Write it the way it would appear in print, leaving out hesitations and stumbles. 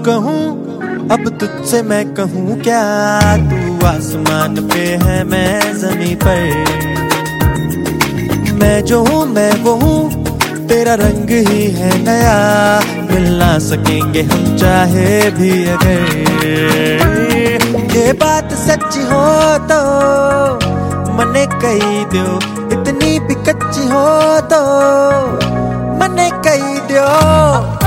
कहूँ अब तुझसे मैं कहूँ क्या, तू आसमान पे है मैं ज़मीं पर। मैं जो हूँ मैं वो हूँ, तेरा रंग ही है नया, मिल ना सकेंगे हम चाहे भी अगर। ये बात सच्ची हो तो मने कही दो, इतनी भी कच्ची हो तो मने कही दो।